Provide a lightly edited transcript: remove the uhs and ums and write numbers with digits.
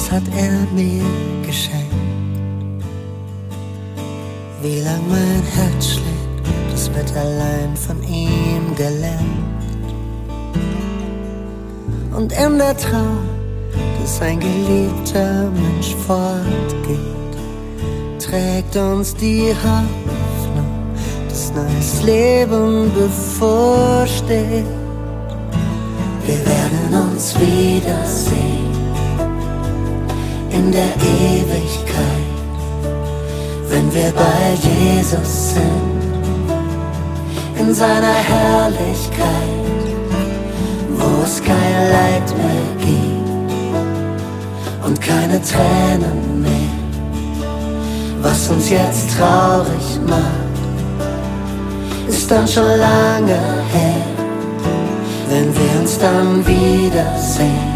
das hat er mir geschenkt. Wie lang mein Herz schlägt, das wird allein von ihm gelenkt. Und in der Trauer, dass ein geliebter Mensch fortgeht, trägt uns die Hoffnung, dass neues Leben bevorsteht. Wir werden uns wiedersehen in der Ewigkeit, wenn wir bei Jesus sind, in seiner Herrlichkeit, wo es kein Leid mehr gibt und keine Tränen mehr. Was uns jetzt traurig macht, ist dann schon lange her, wenn wir uns dann wiedersehen.